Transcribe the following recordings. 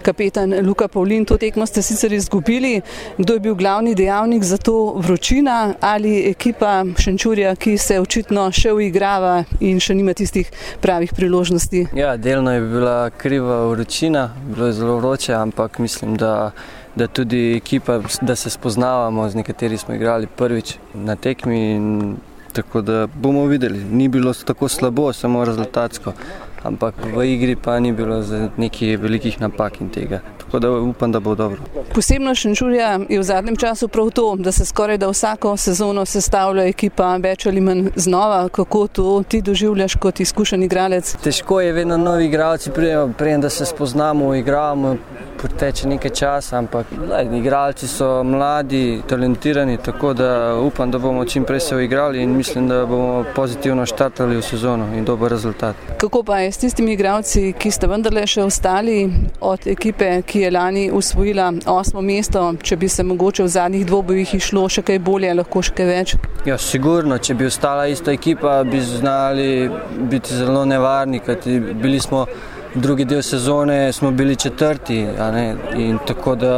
kapetan Luka Pavlin. To tekmo ste sicer izgubili. Kdo je bil glavni dejavnik za to? Vročina ali ekipa Šenčurja, ki se očitno še uigrava in še nima tistih pravih priložnosti? Ja, delno je bila kriva vročina, bilo je zelo vroče, ampak mislim, da tudi ekipa, da se spoznavamo, z nekateri smo igrali prvič na tekmi in tako da bomo videli. Ni bilo tako slabo, samo rezultatsko, ampak v igri pa ni bilo nekih velikih napak in tega. Tako da upam, da bo dobro. Posebno Šenčurja je v zadnjem času prav to, da se skoraj da vsako sezono sestavlja ekipa več ali manj znova. Kako to ti doživljaš kot izkušen igralec? Težko je, vedno novi igralci pridejo, preden da se spoznamo, igramo, preteče nekaj časa, ampak igralci so mladi, talentirani, tako da upam, da bomo čim prej se uigrali in mislim, da bomo pozitivno štartali v sezono in dober rezultat. Kako pa je s tistimi igralci, ki ste vendarle še ostali od ekipe, ki je lani usvojila 8. mesto, če bi se mogoče v zadnjih dvobojih išlo še kaj bolje, lahko še kaj več? Ja, sigurno, če bi ostala ista ekipa, bi znali biti zelo nevarni, kajti bili smo drugi del sezone, smo bili 4. In tako da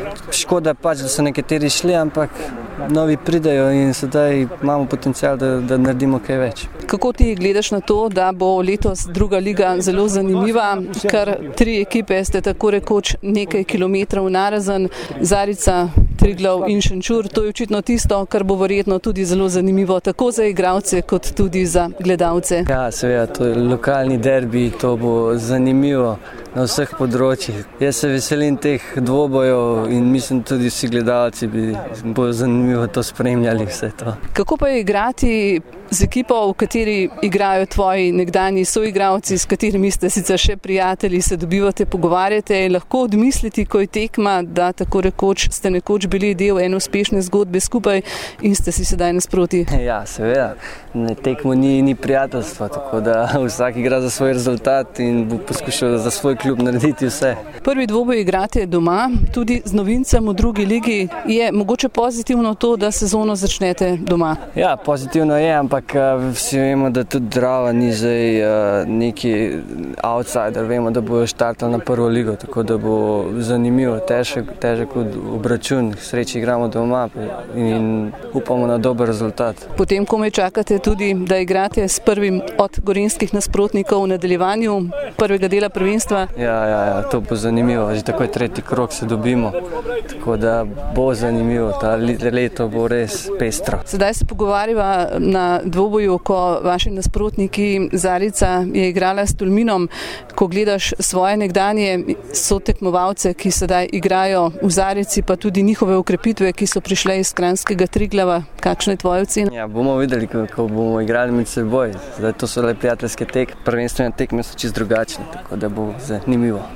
škoda pač, da so nekateri šli, ampak novi pridejo in sedaj imamo potencial, da naredimo kaj več. Kako ti gledaš na to, da bo letos druga liga zelo zanimiva? Kar 3 ekipe ste tako rekoč nekaj kilometrov narazen, Zarica, Triglav in Šenčur. To je očitno tisto, kar bo verjetno tudi zelo zanimivo, tako za igralce kot tudi za gledalce. Ja, seveda, to je lokalni derbi, to bo zanimivo na vseh področjih. Jaz se veselim teh dvobojev in mislim tudi vsi gledalci bo zanimivo to spremljali vse to. Kako pa je igrati z ekipo, v kateri igrajo tvoji nekdanji soigralci, s katerimi ste sicer še prijatelji, se dobivate, pogovarjate, lahko odmisliti, ko je tekma, da tako rekoč ste nekoč bili del ene uspešne zgodbe skupaj in ste si sedaj nasproti? Ja, seveda. Tekmo ni prijateljstvo, tako da vsak igra za svoj rezultat in bo poskušal za svoj klub narediti vse. Prvi dvoboj igrate doma, tudi z novincem v drugi ligi. Je mogoče pozitivno to, da sezono začnete doma? Ja, pozitivno je, ampak vsi vemo, da tudi Drava ni zdaj neki outsider. Vemo, da bojo štartali na prvo ligo, tako da bo zanimivo, težek obračun. Sreči igramo doma in upamo na dober rezultat. Potem komaj čakate tudi, da igrate s prvim od gorenjskih nasprotnikov v nadaljevanju prvega dela prvenstva? Ja, to bo zanimivo. Že takoj 3. krog se dobimo, tako da bo zanimivo. Ta leto bo res pestro. Sedaj se pogovarjava na dvoboju, ko vaši nasprotniki Zarica je igrala s Tolminom. Ko gledaš svoje nekdanje sotekmovalce, ki sedaj igrajo v Zarici, pa tudi njihove okrepitve, ki so prišle iz kranjskega Triglava, kakšna je tvoja ocena? Ja, bomo videli, kako bomo igrali med seboj. Zdaj to so le prijateljske tekme, prvenstvene tekme so čisto drugačne, tako da bo zanimivo.